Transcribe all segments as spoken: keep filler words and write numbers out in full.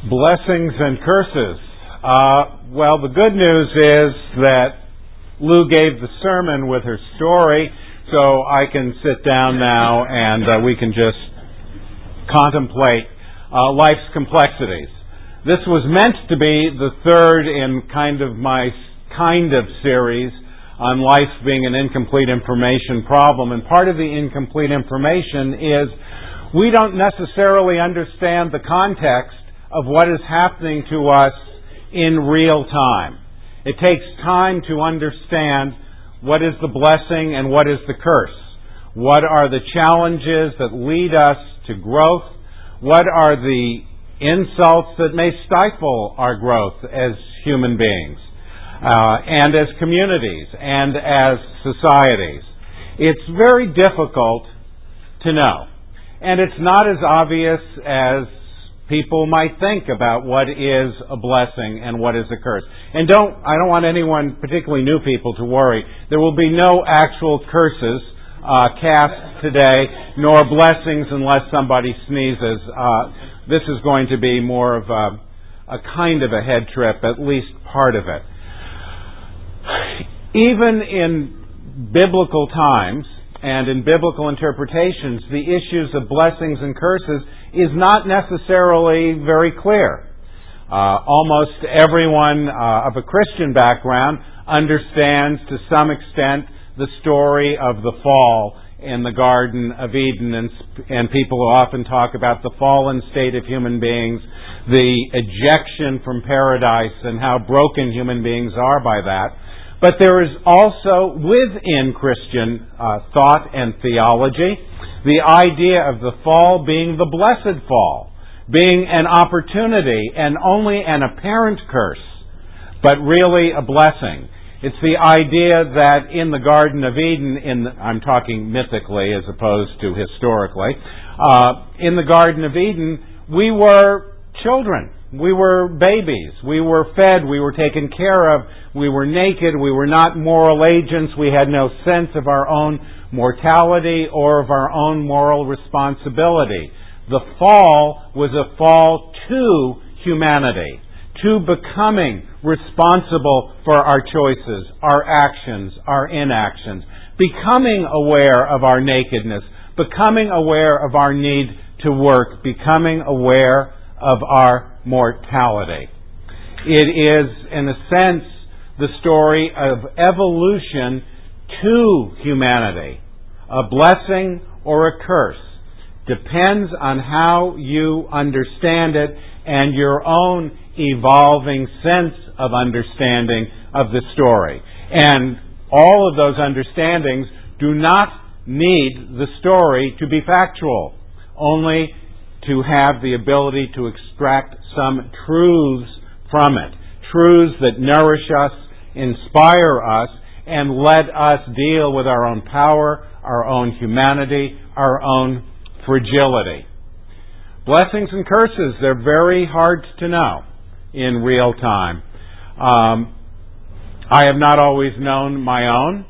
Blessings and curses. Uh, well, the good news is that Lou gave the sermon with her story, so I can sit down now and uh, we can just contemplate uh, life's complexities. This was meant to be the third in kind of my kind of series on life being an incomplete information problem, and part of the incomplete information is we don't necessarily understand the context of what is happening to us in real time. It takes time to understand what is the blessing and what is the curse. What are the challenges that lead us to growth? What are the insults that may stifle our growth as human beings, uh, and as communities, and as societies? It's very difficult to know. And it's not as obvious as people might think about what is a blessing and what is a curse. And don't, I don't want anyone, particularly new people, to worry. There will be no actual curses uh, cast today, nor blessings unless somebody sneezes. Uh, this is going to be more of a, a kind of a head trip, at least part of it. Even in biblical times and in biblical interpretations, the issues of blessings and curses is not necessarily very clear. Uh, almost everyone uh, of a Christian background understands to some extent the story of the fall in the Garden of Eden, and, and people often talk about the fallen state of human beings, the ejection from paradise, and how broken human beings are by that. But there is also, within Christian uh, thought and theology, the idea of the fall being the blessed fall, being an opportunity and only an apparent curse, but really a blessing. It's the idea that in the Garden of Eden, in the, I'm talking mythically as opposed to historically, uh, in the Garden of Eden, we were children. We were babies. We were fed. We were taken care of. We were naked. We were not moral agents. We had no sense of our own mortality or of our own moral responsibility. The fall was a fall to humanity, to becoming responsible for our choices, our actions, our inactions, becoming aware of our nakedness, becoming aware of our need to work, becoming aware of our mortality. It is, in a sense, the story of evolution to humanity. A blessing or a curse depends on how you understand it and your own evolving sense of understanding of the story. And all of those understandings do not need the story to be factual, only to have the ability to extract some truths from it. Truths that nourish us, inspire us, and let us deal with our own power, our own humanity, our own fragility. Blessings and curses, they're very hard to know in real time. Um, I have not always known my own.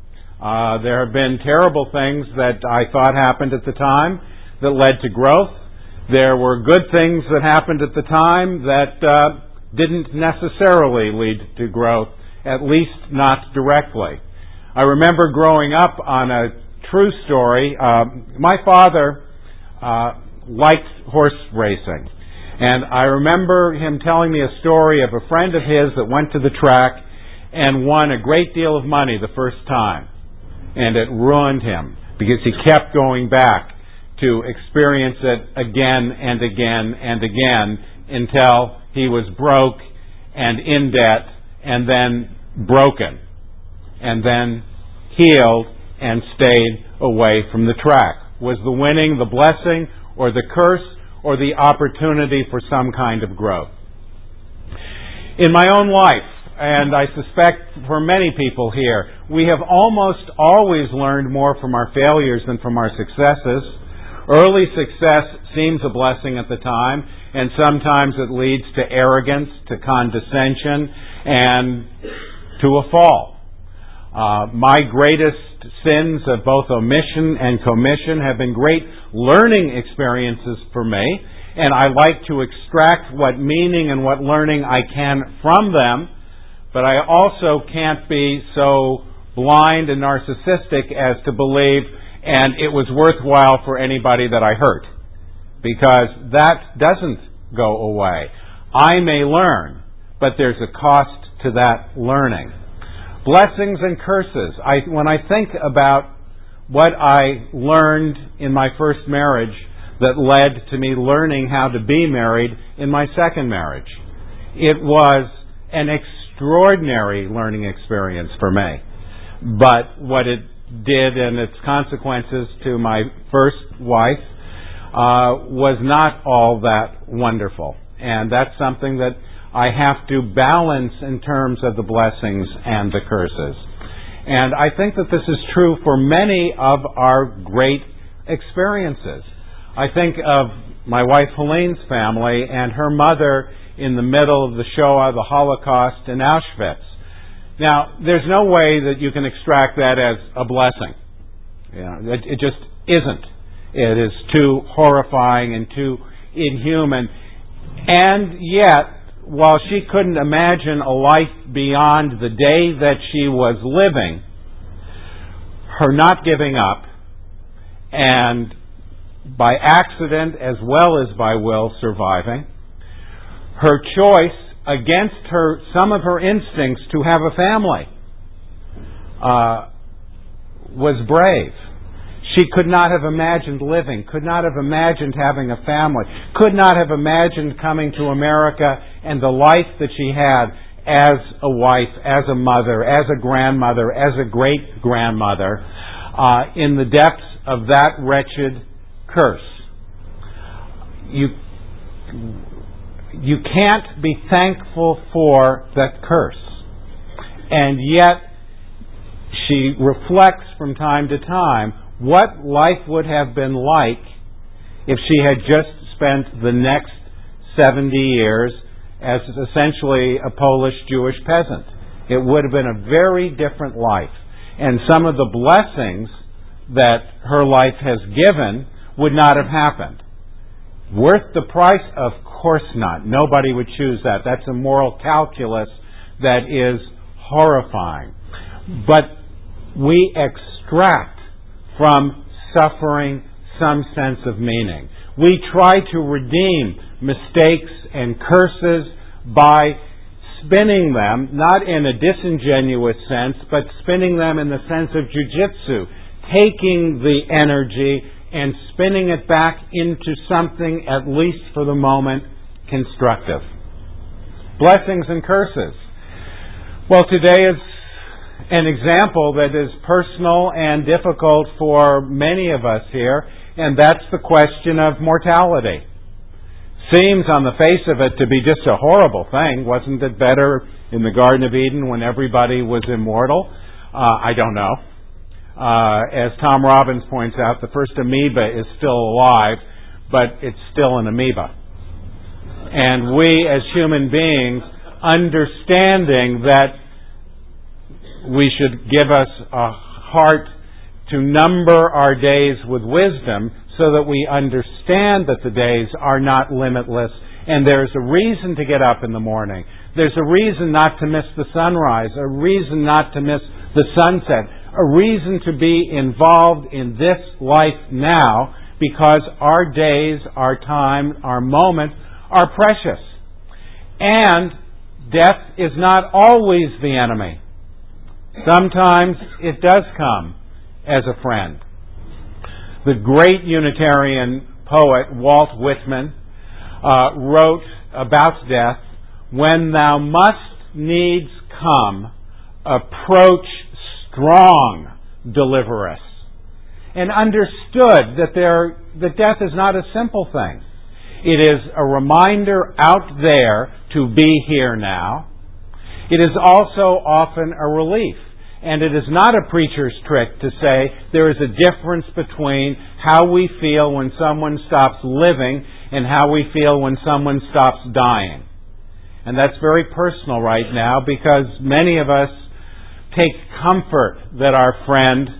Uh, there have been terrible things that I thought happened at the time that led to growth. There were good things that happened at the time that uh, didn't necessarily lead to growth, at least not directly. I remember growing up on a true story. Uh, my father uh, liked horse racing. And I remember him telling me a story of a friend of his that went to the track and won a great deal of money the first time. And it ruined him because he kept going back to experience it again and again and again until he was broke and in debt and then broken and then healed and stayed away from the track. Was the winning the blessing or the curse or the opportunity for some kind of growth? In my own life, and I suspect for many people here, we have almost always learned more from our failures than from our successes. Early success seems a blessing at the time, and sometimes it leads to arrogance, to condescension, and to a fall. Uh, my greatest sins of both omission and commission have been great learning experiences for me, and I like to extract what meaning and what learning I can from them, but I also can't be so blind and narcissistic as to believe, and it was worthwhile for anybody that I hurt, because that doesn't go away. I may learn, but there's a cost to that learning. Blessings and curses. I, when I think about what I learned in my first marriage that led to me learning how to be married in my second marriage, it was an extraordinary learning experience for me. But what it did and its consequences to my first wife uh, was not all that wonderful. And that's something that I have to balance in terms of the blessings and the curses. And I think that this is true for many of our great experiences. I think of my wife Helene's family and her mother in the middle of the Shoah, the Holocaust, in Auschwitz. Now, there's no way that you can extract that as a blessing. You know, it, it just isn't. It is too horrifying and too inhuman. And yet, while she couldn't imagine a life beyond the day that she was living, her not giving up, and by accident as well as by will surviving, her choice against her some of her instincts to have a family uh, was brave. She could not have imagined living, could not have imagined having a family, could not have imagined coming to America and the life that she had as a wife, as a mother, as a grandmother, as a great-grandmother, uh, in the depths of that wretched curse. You, you can't be thankful for that curse. And yet, she reflects from time to time what life would have been like if she had just spent the next seventy years as essentially a Polish Jewish peasant. It would have been a very different life. And some of the blessings that her life has given would not have happened. Worth the price? Of course not. Nobody would choose that. That's a moral calculus that is horrifying. But we extract from suffering some sense of meaning. We try to redeem mistakes and curses by spinning them, not in a disingenuous sense, but spinning them in the sense of jujitsu, taking the energy and spinning it back into something, at least for the moment, constructive. Blessings and curses. Well, today is an example that is personal and difficult for many of us here, and that's the question of mortality. Seems on the face of it to be just a horrible thing. Wasn't it better in the Garden of Eden when everybody was immortal? Uh, I don't know. Uh, as Tom Robbins points out, the first amoeba is still alive, but it's still an amoeba. And we as human beings, understanding that we should give us a heart to number our days with wisdom so that we understand that the days are not limitless and there's a reason to get up in the morning. There's a reason not to miss the sunrise, a reason not to miss the sunset, a reason to be involved in this life now because our days, our time, our moments are precious. And death is not always the enemy. Sometimes it does come as a friend. The great Unitarian poet Walt Whitman uh, wrote about death, "When thou must needs come, approach strong, deliver us," and understood that there that death is not a simple thing. It is a reminder out there to be here now. It is also often a relief. And it is not a preacher's trick to say there is a difference between how we feel when someone stops living and how we feel when someone stops dying. And that's very personal right now because many of us take comfort that our friend,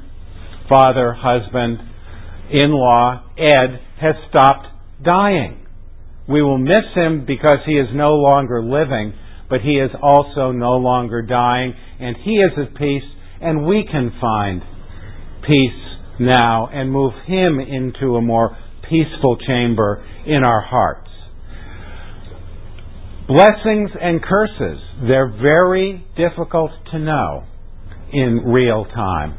father, husband, in-law, Ed, has stopped dying. We will miss him because he is no longer living, but he is also no longer dying, and he is at peace, and we can find peace now and move him into a more peaceful chamber in our hearts. Blessings and curses, they're very difficult to know in real time.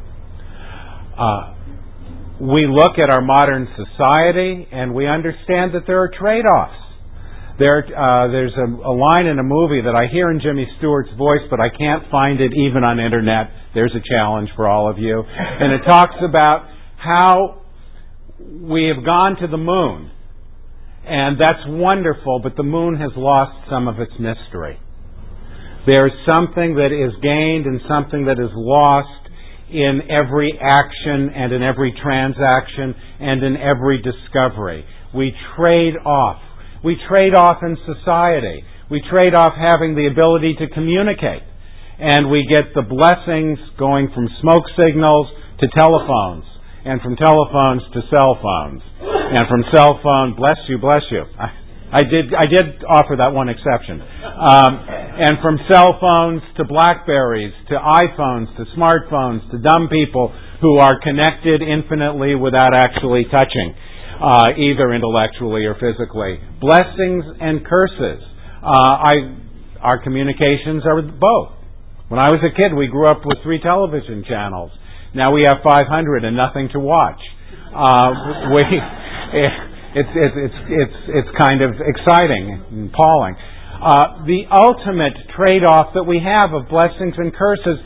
Uh, we look at our modern society and we understand that there are trade-offs. There, uh, there's a, a line in a movie that I hear in Jimmy Stewart's voice, but I can't find it even on internet. There's a challenge for all of you. And it talks about how we have gone to the moon. And that's wonderful, but the moon has lost some of its mystery. There's something that is gained and something that is lost in every action and in every transaction and in every discovery. We trade off. We trade off in society. We trade off having the ability to communicate. And we get the blessings going from smoke signals to telephones, and from telephones to cell phones, and from cell phone, bless you, bless you. I, I did I did offer that one exception. Um, and from cell phones to Blackberries, to iPhones, to smartphones, to dumb people who are connected infinitely without actually touching. Uh, either intellectually or physically. Blessings and curses. Uh, I, our communications are both. When I was a kid, we grew up with three television channels. Now we have five hundred and nothing to watch. Uh, we, it's, it's, it's, it's, it's kind of exciting and appalling. Uh, the ultimate trade-off that we have of blessings and curses,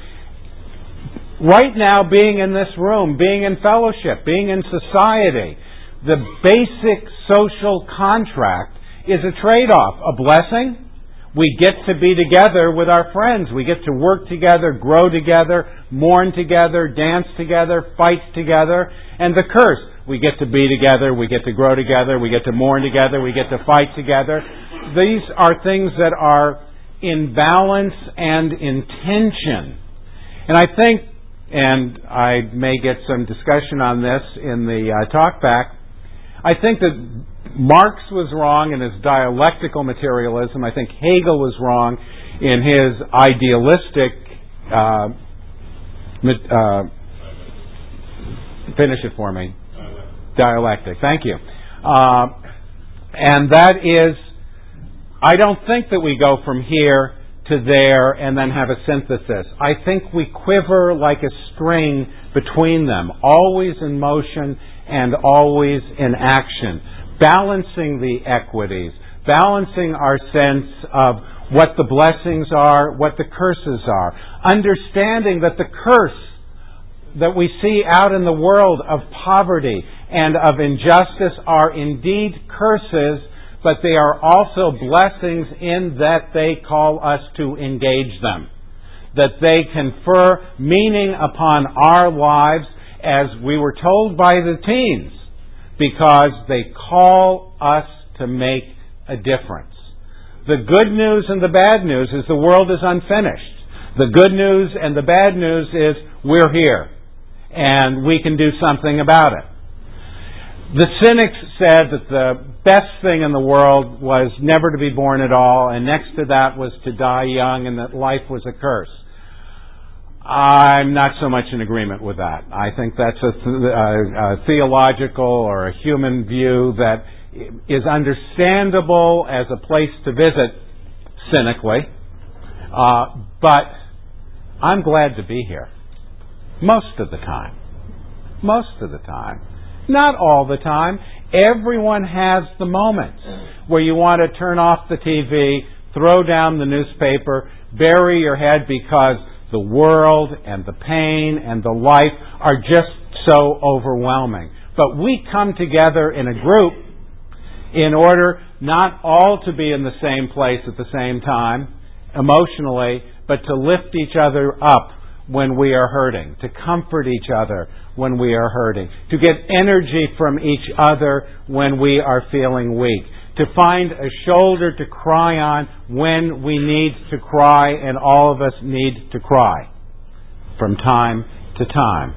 right now being in this room, being in fellowship, being in society, the basic social contract is a trade-off. A blessing, we get to be together with our friends. We get to work together, grow together, mourn together, dance together, fight together. And the curse, we get to be together, we get to grow together, we get to mourn together, we get to fight together. These are things that are in balance and in tension. And I think, and I may get some discussion on this in the uh, talkback, I think that Marx was wrong in his dialectical materialism. I think Hegel was wrong in his idealistic uh, uh, finish it for me. Dialectic. Thank you. Uh, and that is, I don't think that we go from here to there and then have a synthesis. I think we quiver like a string between them, always in motion and always in action, balancing the equities, balancing our sense of what the blessings are, what the curses are, understanding that the curse that we see out in the world of poverty and of injustice are indeed curses, but they are also blessings in that they call us to engage them, that they confer meaning upon our lives, as we were told by the teens, because they call us to make a difference. The good news and the bad news is the world is unfinished. The good news and the bad news is we're here, and we can do something about it. The cynics said that the best thing in the world was never to be born at all, and next to that was to die young, and that life was a curse. I'm not so much in agreement with that. I think that's a, th- a, a theological or a human view that is understandable as a place to visit cynically, uh, but I'm glad to be here. Most of the time. Most of the time. Not all the time. Everyone has the moments where you want to turn off the T V, throw down the newspaper, bury your head because the world and the pain and the life are just so overwhelming. But we come together in a group in order not all to be in the same place at the same time, emotionally, but to lift each other up when we are hurting, to comfort each other when we are hurting, to get energy from each other when we are feeling weak, to find a shoulder to cry on when we need to cry, and all of us need to cry from time to time.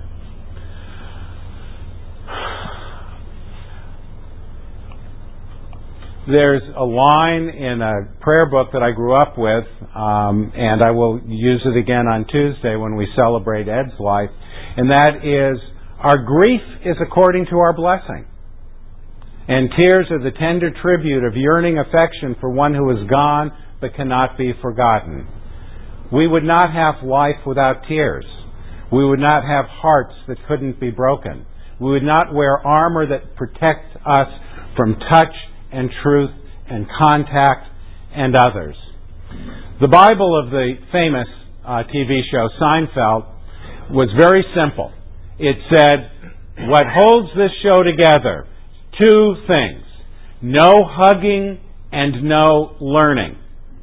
There's a line in a prayer book that I grew up with, um, and I will use it again on Tuesday when we celebrate Ed's life, and that is, our grief is according to our blessing. And tears are the tender tribute of yearning affection for one who is gone but cannot be forgotten. We would not have life without tears. We would not have hearts that couldn't be broken. We would not wear armor that protects us from touch and truth and contact and others. The Bible of the famous uh, T V show Seinfeld was very simple. It said, what holds this show together? Two things. No hugging and no learning.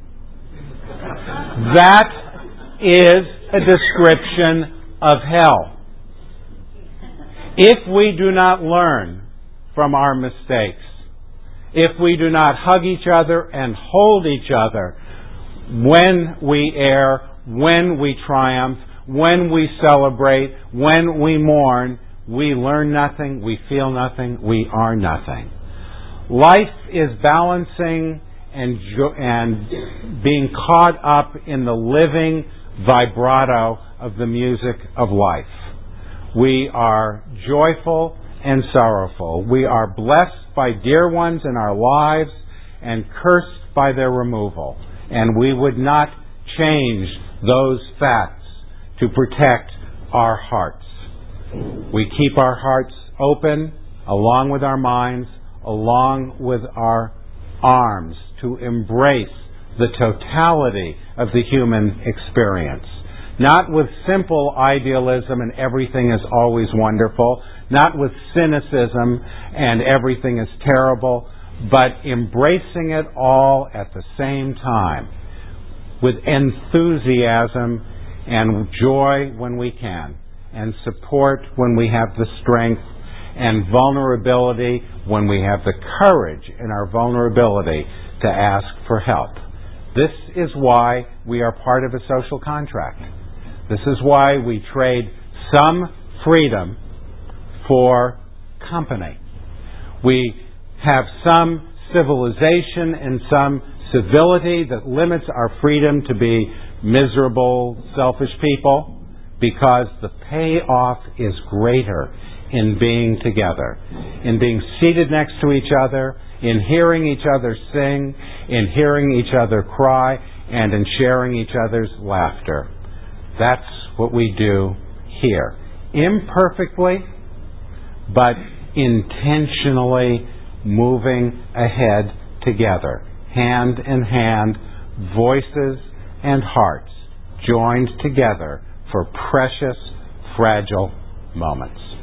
That is a description of hell. If we do not learn from our mistakes, if we do not hug each other and hold each other when we err, when we triumph, when we celebrate, when we mourn, we learn nothing, we feel nothing, we are nothing. Life is balancing and, jo- and being caught up in the living vibrato of the music of life. We are joyful and sorrowful. We are blessed by dear ones in our lives and cursed by their removal. And we would not change those facts to protect our hearts. We keep our hearts open along with our minds, along with our arms, to embrace the totality of the human experience. Not with simple idealism and everything is always wonderful, not with cynicism and everything is terrible, but embracing it all at the same time with enthusiasm and joy when we can, and support when we have the strength, and vulnerability when we have the courage in our vulnerability to ask for help. This is why we are part of a social contract. This is why we trade some freedom for company. We have some civilization and some civility that limits our freedom to be miserable, selfish people, because the payoff is greater in being together, in being seated next to each other, in hearing each other sing, in hearing each other cry, and in sharing each other's laughter. That's what we do here. Imperfectly, but intentionally moving ahead together, hand in hand, voices and hearts joined together for precious, fragile moments.